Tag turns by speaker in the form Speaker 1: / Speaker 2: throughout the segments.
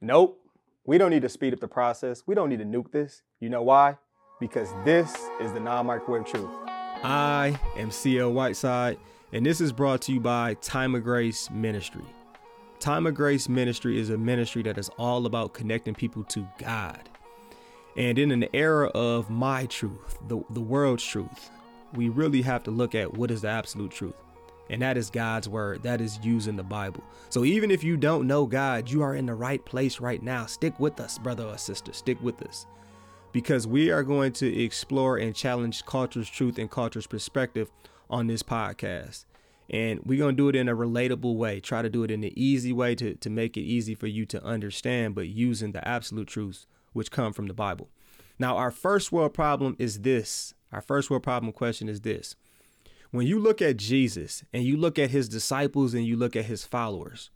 Speaker 1: Nope. We don't need to speed up the process. We don't need to nuke this. You know why? Because this is the non-microwave truth.
Speaker 2: I am CL Whiteside, and this is brought to you by Time of Grace Ministry. Time of Grace Ministry is a ministry that is all about connecting people to God. And in an era of my truth, the world's truth, we really have to look at what is the absolute truth. And that is God's word. That is used in the Bible. So even if you don't know God, you are in the right place right now. Stick with us, brother or sister. Stick with us. Because we are going to explore and challenge culture's truth and culture's perspective on this podcast. And we're going to do it in a relatable way. Try to do it in an easy way to make it easy for you to understand, but using the absolute truths which come from the Bible. Now, our first world problem is this. Our first world problem question is this. When you look at Jesus and you look at his disciples and you look at his followers,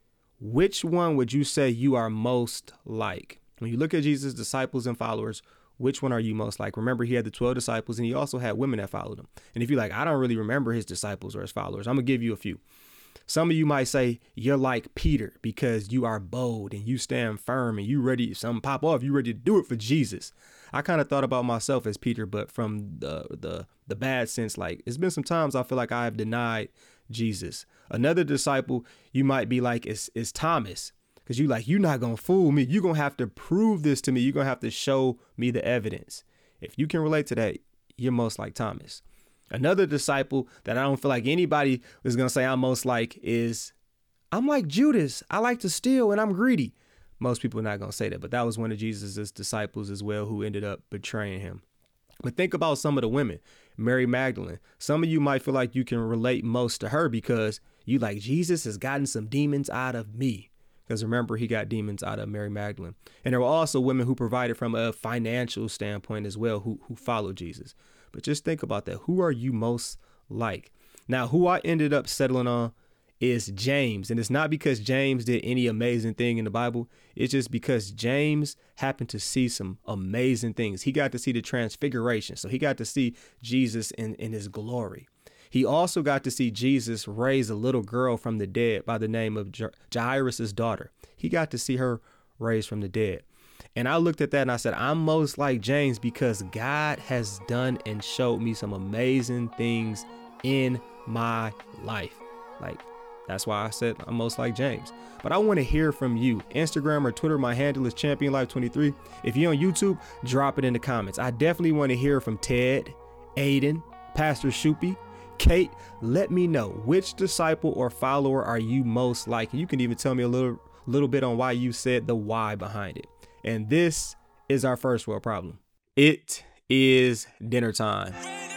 Speaker 2: which one would you say you are most like? When you look at Jesus' disciples and followers, which one are you most like? Remember, he had the 12 disciples and he also had women that followed him. And if you're like, I don't really remember his disciples or his followers, I'm going to give you a few. Some of you might say you're like Peter because you are bold and you stand firm and you ready. If something pop off, you ready to do it for Jesus. I kind of thought about myself as Peter, but from the bad sense, like it's been some times I feel like I have denied Jesus. Another disciple you might be like is Thomas, because you're not going to fool me. You're going to have to prove this to me. You're going to have to show me the evidence. If you can relate to that, you're most like Thomas. Another disciple that I don't feel like anybody is going to say I'm most like is I'm like Judas. I like to steal and I'm greedy. Most people are not going to say that, but that was one of Jesus's disciples as well who ended up betraying him. But think about some of the women, Mary Magdalene. Some of you might feel like you can relate most to her because you like Jesus has gotten some demons out of me. Because remember, he got demons out of Mary Magdalene. And there were also women who provided from a financial standpoint as well who followed Jesus. But just think about that. Who are you most like? Now, who I ended up settling on is James. And it's not because James did any amazing thing in the Bible. It's just because James happened to see some amazing things. He got to see the transfiguration. So he got to see Jesus in his glory. He also got to see Jesus raise a little girl from the dead by the name of Jairus' daughter. He got to see her raised from the dead. And I looked at that and I said, I'm most like James because God has done and showed me some amazing things in my life. Like, that's why I said I'm most like James. But I want to hear from you. Instagram or Twitter, my handle is ChampionLife23. If you're on YouTube, drop it in the comments. I definitely want to hear from Ted, Aiden, Pastor Shupi, Kate. Let me know which disciple or follower are you most like. And you can even tell me a little bit on why you said the why behind it. And this is our first world problem. It is dinner time.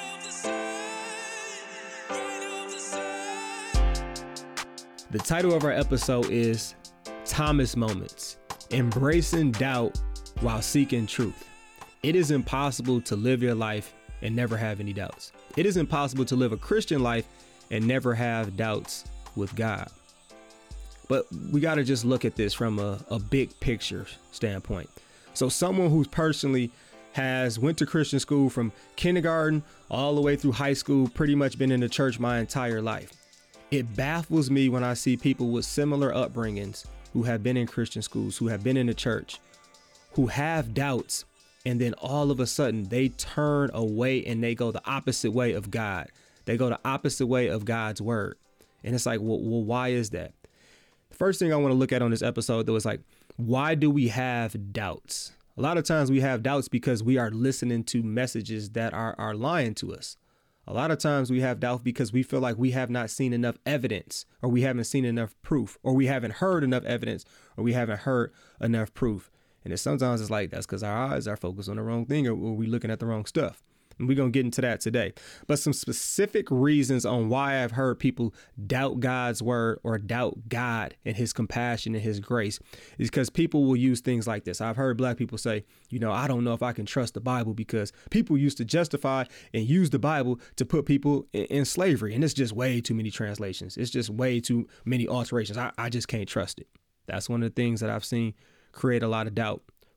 Speaker 2: The title of our episode is Thomas Moments, Embracing Doubt While Seeking Truth. It is impossible to live your life and never have any doubts. It is impossible to live a Christian life and never have doubts with God. But we got to just look at this from a big picture standpoint. So someone who's personally went to Christian school from kindergarten all the way through high school, pretty much been in the church my entire life. It baffles me when I see people with similar upbringings who have been in Christian schools, who have been in the church, who have doubts, and then all of a sudden they turn away and they go the opposite way of God. They go the opposite way of God's word. And it's like, well, why is that? The first thing I want to look at on this episode, though, is like, why do we have doubts? A lot of times we have doubts because we are listening to messages that are lying to us. A lot of times we have doubts because we feel like we have not seen enough evidence, or we haven't seen enough proof, or we haven't heard enough evidence, or we haven't heard enough proof. And sometimes it's like that's because our eyes are focused on the wrong thing, or we're looking at the wrong stuff. And we're going to get into that today. But some specific reasons on why I've heard people doubt God's word or doubt God and his compassion and his grace is because people will use things like this. I've heard black people say, I don't know if I can trust the Bible because people used to justify and use the Bible to put people in slavery. And it's just way too many translations. It's just way too many alterations. I just can't trust it. That's one of the things that I've seen create a lot of doubt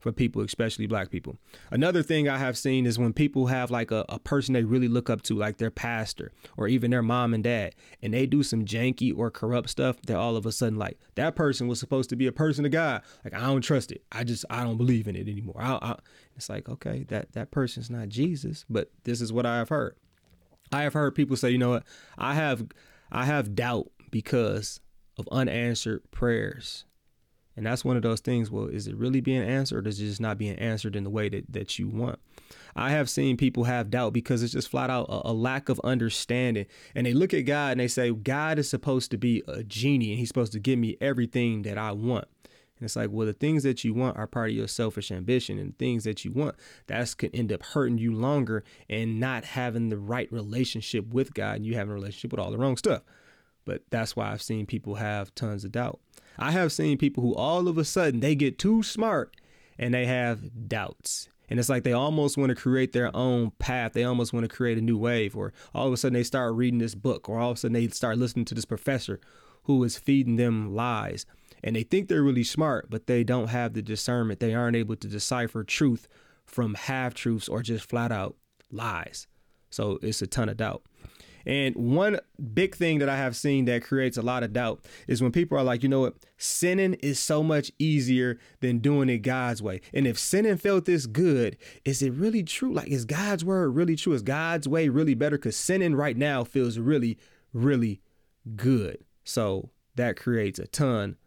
Speaker 2: for people, especially black people. Another thing I have seen is when people have like a person they really look up to, like their pastor or even their mom and dad, and they do some janky or corrupt stuff, they're all of a sudden like, that person was supposed to be a person of God. Like, I don't trust it. I don't believe in it anymore. It's like, okay, that person's not Jesus, but this is what I have heard. I have heard people say, you know what, I have doubt because of unanswered prayers. And that's one of those things. Well, is it really being answered, or is it just not being answered in the way that you want? I have seen people have doubt because it's just flat out a lack of understanding. And they look at God and they say, God is supposed to be a genie and he's supposed to give me everything that I want. And it's like, well, the things that you want are part of your selfish ambition, and things that you want, that's could end up hurting you longer and not having the right relationship with God. And you having a relationship with all the wrong stuff. But that's why I've seen people have tons of doubt. I have seen people who all of a sudden they get too smart and they have doubts. And it's like they almost want to create their own path. They almost want to create a new wave, or all of a sudden they start reading this book, or all of a sudden they start listening to this professor who is feeding them lies. And they think they're really smart, but they don't have the discernment. They aren't able to decipher truth from half truths or just flat out lies. So it's a ton of doubt. And one big thing that I have seen that creates a lot of doubt is when people are like, you know what, sinning is so much easier than doing it God's way. And if sinning felt this good, is it really true? Like, is God's word really true? Is God's way really better? Because sinning right now feels really, really good. So that creates a ton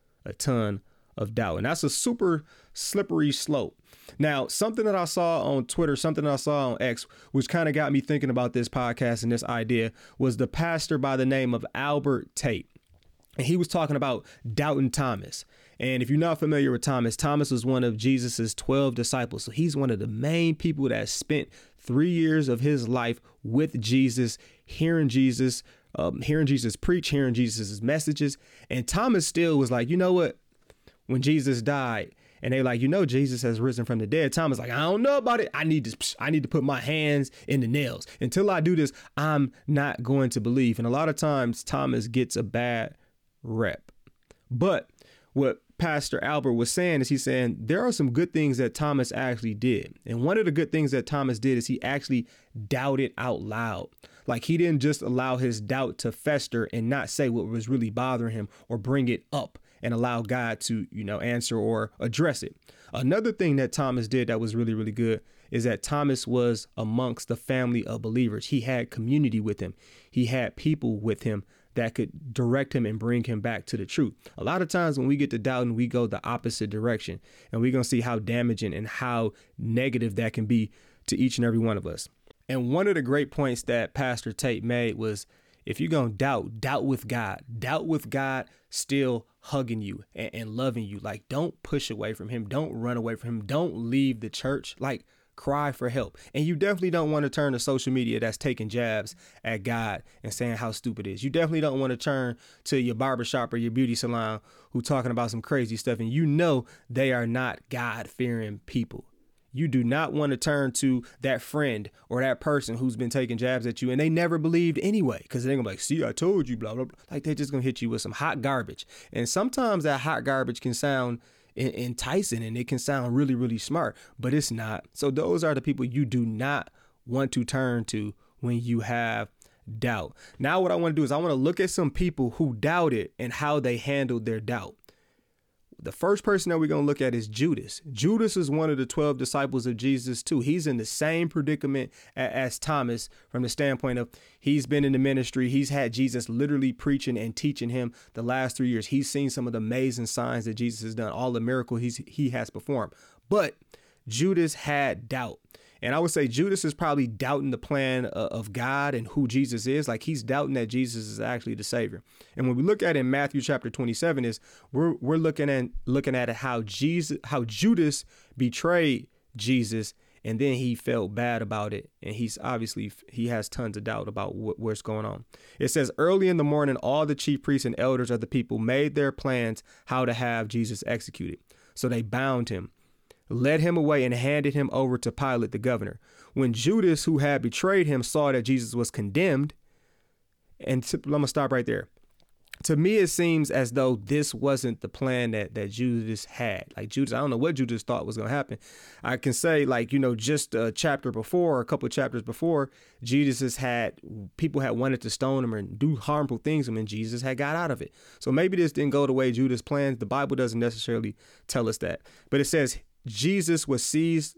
Speaker 2: of doubt. And that's a super slippery slope. Now, something that I saw on Twitter, something that I saw on X, which kind of got me thinking about this podcast and this idea, was the pastor by the name of Albert Tate. And he was talking about doubting Thomas. And if you're not familiar with Thomas, Thomas was one of Jesus's 12 disciples. So he's one of the main people that spent 3 years of his life with Jesus, hearing Jesus preach, hearing Jesus' messages. And Thomas still was like, you know what? When Jesus died, and they like, you know, Jesus has risen from the dead. Thomas like, I don't know about it. I need to put my hands in the nails. Until I do this, I'm not going to believe. And a lot of times Thomas gets a bad rep. But what Pastor Albert was saying is he's saying there are some good things that Thomas actually did. And one of the good things that Thomas did is he actually doubted out loud. Like, he didn't just allow his doubt to fester and not say what was really bothering him or bring it up and allow God to, answer or address it. Another thing that Thomas did that was really, really good is that Thomas was amongst the family of believers. He had community with him. He had people with him that could direct him and bring him back to the truth. A lot of times when we get to doubting, we go the opposite direction, and we're going to see how damaging and how negative that can be to each and every one of us. And one of the great points that Pastor Tate made was, if you're going to doubt with God. Doubt with God still hugging you and loving you. Like, don't push away from him. Don't run away from him. Don't leave the church. Like, cry for help. And you definitely don't want to turn to social media that's taking jabs at God and saying how stupid it is. You definitely don't want to turn to your barbershop or your beauty salon who talking about some crazy stuff, and you know they are not God-fearing people. You do not want to turn to that friend or that person who's been taking jabs at you and they never believed anyway, because they're going to be like, see, I told you, blah, blah, blah. Like, they're just going to hit you with some hot garbage. And sometimes that hot garbage can sound enticing and it can sound really, really smart, but it's not. So those are the people you do not want to turn to when you have doubt. Now, what I want to do is I want to look at some people who doubted and how they handled their doubt. The first person that we're going to look at is Judas. Judas is one of the 12 disciples of Jesus too. He's in the same predicament as Thomas from the standpoint of he's been in the ministry. He's had Jesus literally preaching and teaching him the last 3 years. He's seen some of the amazing signs that Jesus has done, all the miracles he has performed. But Judas had doubt. And I would say Judas is probably doubting the plan of God and who Jesus is. Like, he's doubting that Jesus is actually the Savior. And when we look at it in Matthew chapter 27, is we're looking at how Judas betrayed Jesus, and then he felt bad about it. And he has tons of doubt about what's going on. It says, early in the morning, all the chief priests and elders of the people made their plans how to have Jesus executed. So they bound him, led him away, and handed him over to Pilate, the governor. When Judas, who had betrayed him, saw that Jesus was condemned, and I'm going to stop right there. To me, it seems as though this wasn't the plan that Judas had. Like Judas, I don't know what Judas thought was going to happen. I can say, like, just a chapter before, a couple of chapters before, people had wanted to stone him and do harmful things to him, and Jesus had got out of it. So maybe this didn't go the way Judas planned. The Bible doesn't necessarily tell us that. But it says Judas was seized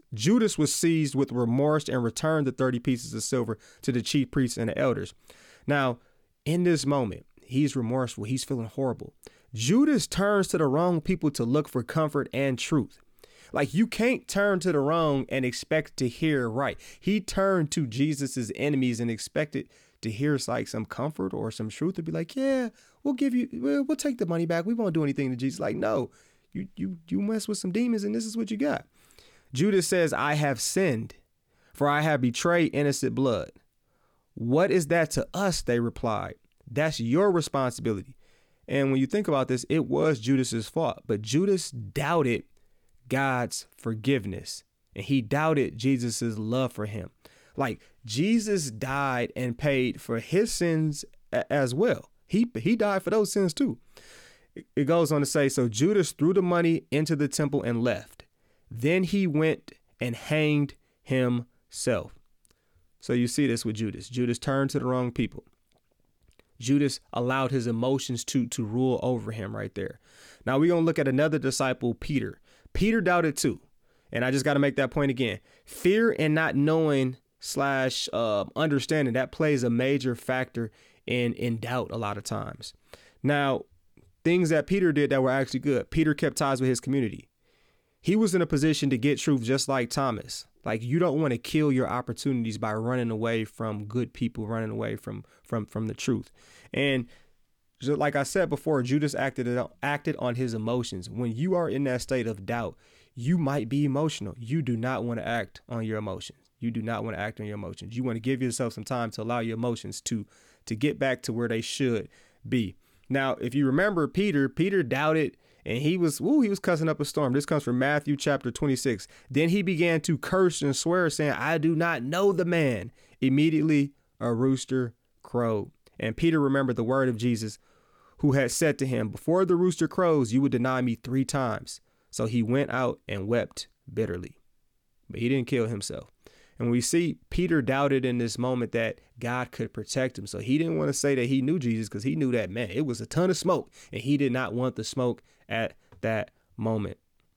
Speaker 2: with remorse and returned the 30 pieces of silver to the chief priests and the elders. Now, in this moment, he's remorseful. He's feeling horrible. Judas turns to the wrong people to look for comfort and truth. Like, you can't turn to the wrong and expect to hear right. He turned to Jesus's enemies and expected to hear like some comfort or some truth, to be like, yeah, we'll take the money back. We won't do anything to Jesus. Like, no, you mess with some demons and this is what you got. Judas says, I have sinned, for I have betrayed innocent blood. What is that to us? They replied. That's your responsibility. And when you think about this, it was Judas's fault, but Judas doubted God's forgiveness and he doubted Jesus's love for him. Like, Jesus died and paid for his sins as well. He died for those sins too. It goes on to say, so Judas threw the money into the temple and left. Then he went and hanged himself. So you see this with Judas. Judas turned to the wrong people. Judas allowed his emotions to rule over him right there. Now we're going to look at another disciple, Peter. Peter doubted too. And I just got to make that point again. Fear and not knowing / understanding, that plays a major factor in doubt a lot of times. Now, things that Peter did that were actually good. Peter kept ties with his community. He was in a position to get truth just like Thomas. Like, you don't want to kill your opportunities by running away from good people, running away from the truth. And just like I said before, Judas acted on his emotions. When you are in that state of doubt, you might be emotional. You do not want to act on your emotions. You do not want to act on your emotions. You want to give yourself some time to allow your emotions to get back to where they should be. Now, if you remember Peter doubted, and he was cussing up a storm. This comes from Matthew chapter 26. Then he began to curse and swear, saying, I do not know the man. Immediately a rooster crowed. And Peter remembered the word of Jesus, who had said to him, before the rooster crows, you would deny me 3 times. So he went out and wept bitterly. But he didn't kill himself. And we see Peter doubted in this moment that God could protect him. So he didn't want to say that he knew Jesus, because he knew that, man, it was a ton of smoke and he did not want the smoke at that moment.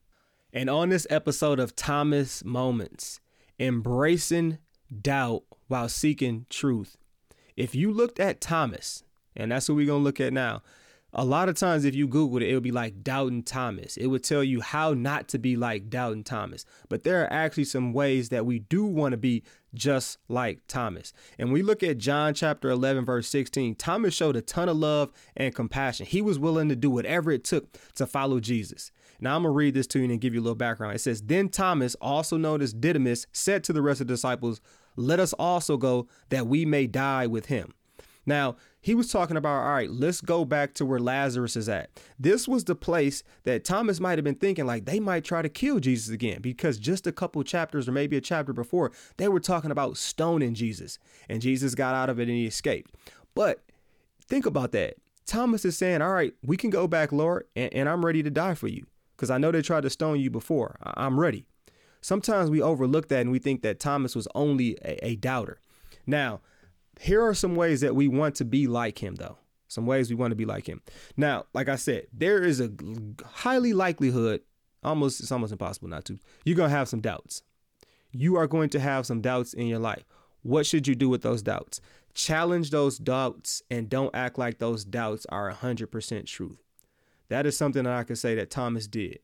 Speaker 2: And on this episode of Thomas Moments, embracing doubt while seeking truth. If you looked at Thomas, and that's what we're going to look at now, a lot of times if you Googled it, it would be like Doubting Thomas. It would tell you how not to be like Doubting Thomas. But there are actually some ways that we do want to be just like Thomas. And we look at John chapter 11, verse 16. Thomas showed a ton of love and compassion. He was willing to do whatever it took to follow Jesus. Now I'm going to read this to you and give you a little background. It says, then Thomas, also known as Didymus, said to the rest of the disciples, let us also go that we may die with him. Now, he was talking about, all right, let's go back to where Lazarus is at. This was the place that Thomas might have been thinking, like, they might try to kill Jesus again, because just a couple chapters or maybe a chapter before, they were talking about stoning Jesus, and Jesus got out of it and he escaped. But think about that. Thomas is saying, all right, we can go back, Lord, and I'm ready to die for you, because I know they tried to stone you before. I'm ready. Sometimes we overlook that and we think that Thomas was only a doubter. Now, here are some ways that we want to be like him, though. Some ways we want to be like him. Now, like I said, there is a highly likelihood, it's almost impossible not to. You're going to have some doubts. You are going to have some doubts in your life. What should you do with those doubts? Challenge those doubts and don't act like those doubts are 100% truth. That is something that I could say that Thomas did.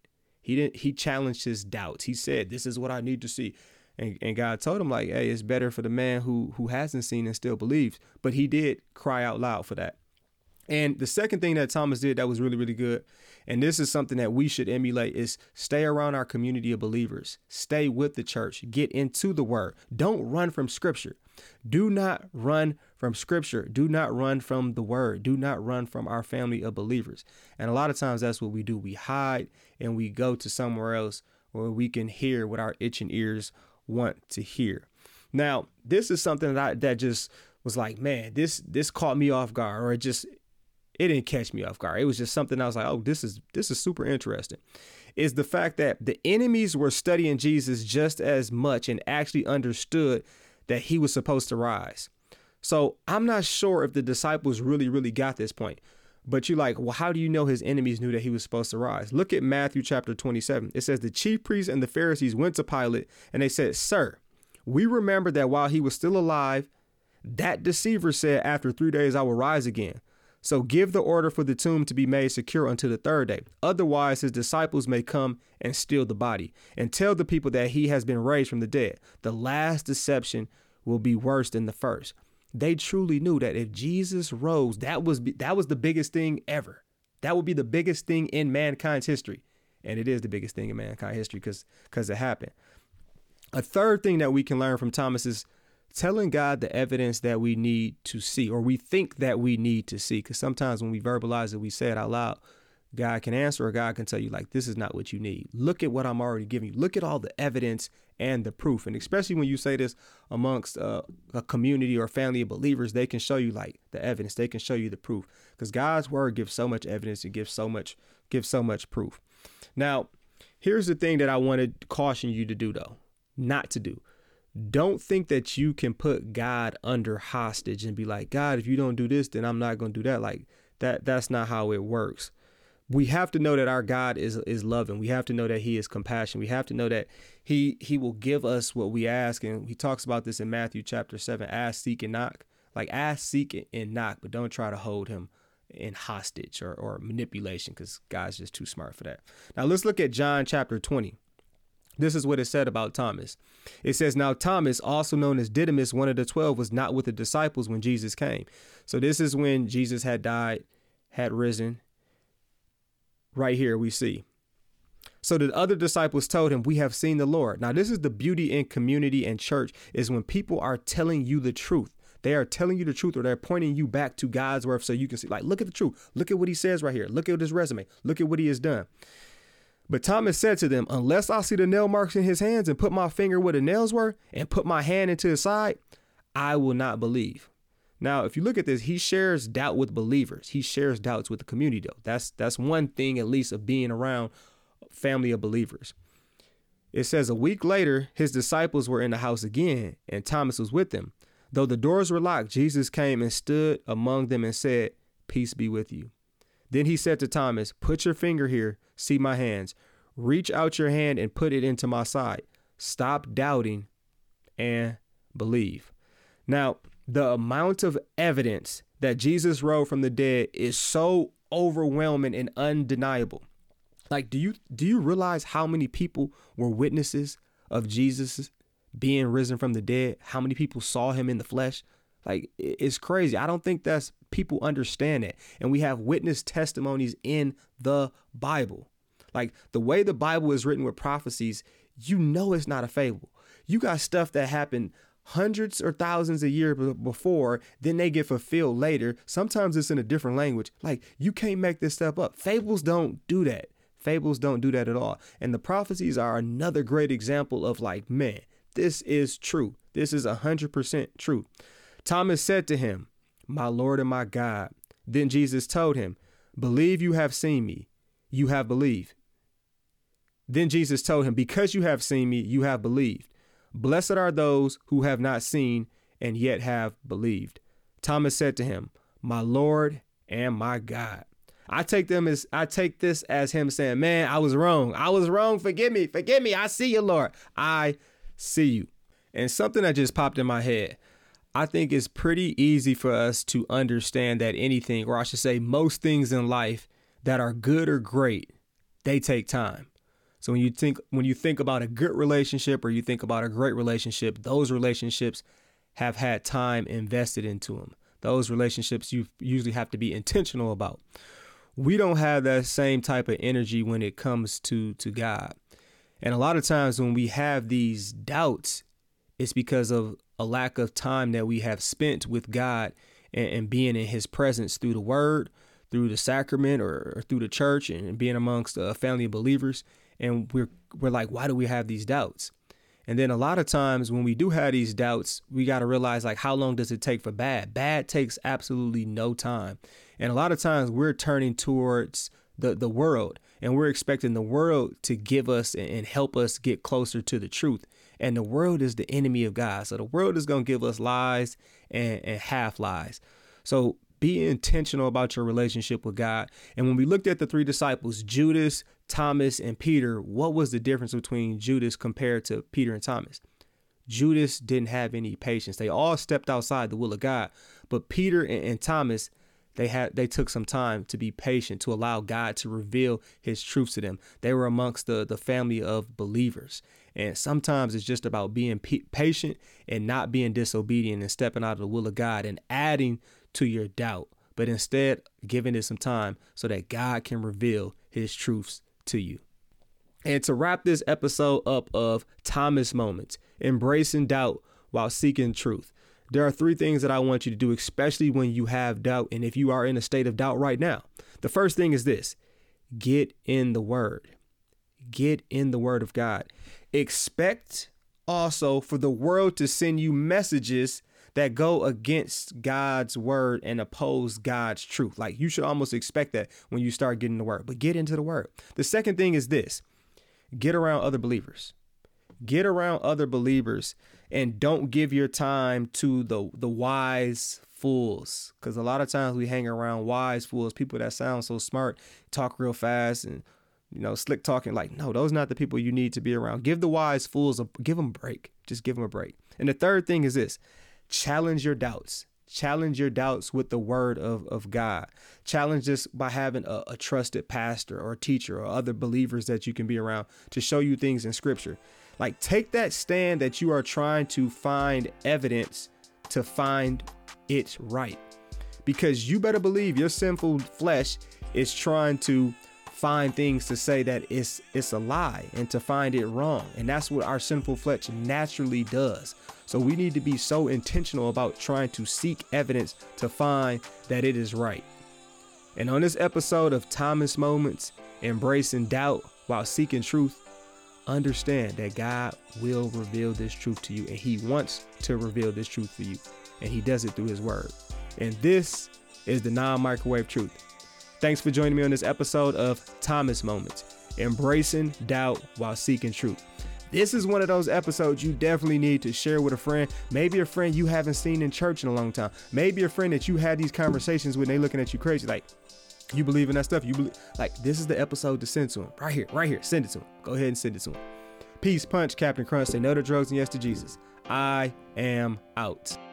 Speaker 2: He challenged his doubts. He said, this is what I need to see. And God told him, like, hey, it's better for the man who hasn't seen and still believes. But he did cry out loud for that. And the second thing that Thomas did that was really, really good, and this is something that we should emulate, is stay around our community of believers. Stay with the church. Get into the word. Don't run from scripture. Do not run from scripture. Do not run from the word. Do not run from our family of believers. And a lot of times that's what we do. We hide and we go to somewhere else where we can hear what our itching ears want to hear. Now, this is something that just was like, man, this caught me off guard, or it didn't catch me off guard. It was just something I was like, oh, this is super interesting. Is the fact that the enemies were studying Jesus just as much and actually understood that he was supposed to rise. So I'm not sure if the disciples really got this point. But you're like, well, how do you know his enemies knew that he was supposed to rise? Look at Matthew chapter 27. It says the chief priests and the Pharisees went to Pilate and they said, "Sir, we remember that while he was still alive, that deceiver said, 'After 3 days, I will rise again.' So give the order for the tomb to be made secure until the third day. Otherwise, his disciples may come and steal the body and tell the people that he has been raised from the dead. The last deception will be worse than the first." They truly knew that if Jesus rose, that was the biggest thing ever. That would be the biggest thing in mankind's history. And it is the biggest thing in mankind's history because it happened. A third thing that we can learn from Thomas is telling God the evidence that we need to see, or we think that we need to see. Because sometimes when we verbalize it, we say it out loud, God can answer, or God can tell you, like, this is not what you need. Look at what I'm already giving you. Look at all the evidence and the proof. And especially when you say this amongst a community or family of believers, they can show you like the evidence. They can show you the proof, because God's word gives so much evidence and gives so much proof. Now, here's the thing that I want to caution you to do, though, not to do. Don't think that you can put God under hostage and be like, God, if you don't do this, then I'm not going to do that. Like that's not how it works. We have to know that our God is loving. We have to know that he is compassionate. We have to know that he will give us what we ask. And he talks about this in Matthew chapter 7, ask, seek, and knock. Like ask, seek, and knock, but don't try to hold him in hostage or manipulation, because God's just too smart for that. Now let's look at John chapter 20. This is what it said about Thomas. It says, now Thomas, also known as Didymus, one of the 12, was not with the disciples when Jesus came. So this is when Jesus had died, had risen. Right here we see. So the other disciples told him, we have seen the Lord. Now this is the beauty in community and church, is when people are telling you the truth. They are telling you the truth, or they're pointing you back to God's word so you can see, like, look at the truth. Look at what he says right here. Look at his resume. Look at what he has done. But Thomas said to them, unless I see the nail marks in his hands and put my finger where the nails were and put my hand into his side, I will not believe. Now, if you look at this, he shares doubt with believers. He shares doubts with the community, though. That's one thing, at least, of being around a family of believers. It says a week later, his disciples were in the house again, and Thomas was with them. Though the doors were locked, Jesus came and stood among them and said, peace be with you. Then he said to Thomas, put your finger here, see my hands. Reach out your hand and put it into my side. Stop doubting and believe. Now, the amount of evidence that Jesus rose from the dead is so overwhelming and undeniable. Like, do you realize how many people were witnesses of Jesus being risen from the dead? How many people saw him in the flesh? Like, it's crazy. I don't think that's people understand it. And we have witness testimonies in the Bible. Like, the way the Bible is written with prophecies, you know it's not a fable. You got stuff that happened hundreds or thousands of years before, then they get fulfilled later. Sometimes it's in a different language. Like, you can't make this stuff up. Fables don't do that. Fables don't do that at all. And the prophecies are another great example of, like, man, this is true. This is 100% true. Thomas said to him, my Lord and my God. Then Jesus told him, believe you have seen me, you have believed. Then Jesus told him, because you have seen me, you have believed. Blessed are those who have not seen and yet have believed. Thomas said to him, my Lord and my God. I take this as him saying, man, I was wrong. I was wrong. Forgive me. Forgive me. I see you, Lord. I see you. And something that just popped in my head. I think it's pretty easy for us to understand that anything, or I should say most things in life that are good or great, they take time. So when you think about a good relationship or you think about a great relationship, those relationships have had time invested into them. Those relationships you usually have to be intentional about. We don't have that same type of energy when it comes to God. And a lot of times when we have these doubts, it's because of a lack of time that we have spent with God and being in his presence through the word, through the sacrament, or through the church, and being amongst a family of believers. And we're like, why do we have these doubts? And then a lot of times when we do have these doubts, we got to realize, like, how long does it take for bad? Bad takes absolutely no time. And a lot of times we're turning towards the world, and we're expecting the world to give us and help us get closer to the truth. And the world is the enemy of God. So the world is going to give us lies and half lies. So be intentional about your relationship with God. And when we looked at the three disciples, Judas, Thomas, and Peter, what was the difference between Judas compared to Peter and Thomas? Judas didn't have any patience. They all stepped outside the will of God. But Peter and Thomas, they took some time to be patient, to allow God to reveal his truth to them. They were amongst the family of believers. And sometimes it's just about being patient and not being disobedient and stepping out of the will of God and adding to your doubt, but instead giving it some time so that God can reveal his truths to you. And to wrap this episode up of Thomas Moments, embracing doubt while seeking truth, there are three things that I want you to do, especially when you have doubt. And if you are in a state of doubt right now, the first thing is this: get in the word. Get in the word of God. Expect also for the world to send you messages that go against God's word and oppose God's truth. Like, you should almost expect that when you start getting the word, but get into the word. The second thing is this: get around other believers. Get around other believers and don't give your time to the wise fools. Because a lot of times we hang around wise fools, people that sound so smart, talk real fast and, slick talking. Like, no, those are not the people you need to be around. Give the wise fools, give them a break. Just give them a break. And the third thing is this: challenge your doubts. Challenge your doubts with the word of God. Challenge this by having a trusted pastor or teacher or other believers that you can be around to show you things in scripture. Like, take that stand that you are trying to find evidence to find it right. Because you better believe your sinful flesh is trying to find things to say that it's a lie and to find it wrong. And that's what our sinful flesh naturally does. So we need to be so intentional about trying to seek evidence to find that it is right. And on this episode of Thomas Moments, embracing doubt while seeking truth, understand that God will reveal this truth to you, and he wants to reveal this truth for you, and he does it through his word. And this is the non-microwave truth. Thanks for joining me on this episode of Thomas Moments, embracing doubt while seeking truth. This is one of those episodes you definitely need to share with a friend, maybe a friend you haven't seen in church in a long time, maybe a friend that you had these conversations with and they looking at you crazy, like, you believe in that stuff? You believe? Like, this is the episode to send to him. Right here. Send it to him. Go ahead and send it to him. Peace, punch, Captain Crunch. Say no to drugs and yes to Jesus. I am out.